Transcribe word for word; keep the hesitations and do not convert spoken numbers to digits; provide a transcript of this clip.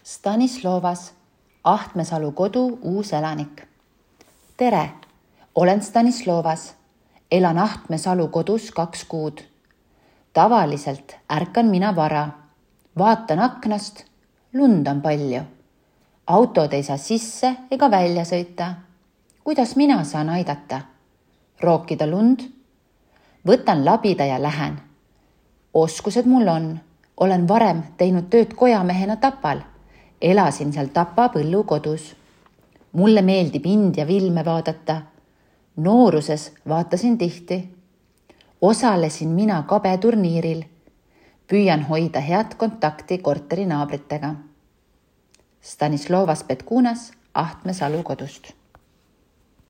Stanislovas, Ahtmesalu kodu uus elanik. Tere, olen Stanislovas. Elan Ahtmesalu kodus kaks kuud. Tavaliselt ärkan mina vara. Vaatan aknast, lund on palju. Autod ei saa sisse ega välja sõita. Kuidas mina saan aidata? Rookida lund? Võtan labida ja lähen. Oskused mul on. Olen varem teinud tööd kojamehena Tapal. Elasin seal Tapa põllu kodus. Mulle meeldib India filme vaadata. Nooruses vaatasin tihti. Osalesin mina kabeturniiril. Püüan hoida head kontakti korteri naabritega. Stanislovas Petkunas Ahtmesalu kodust.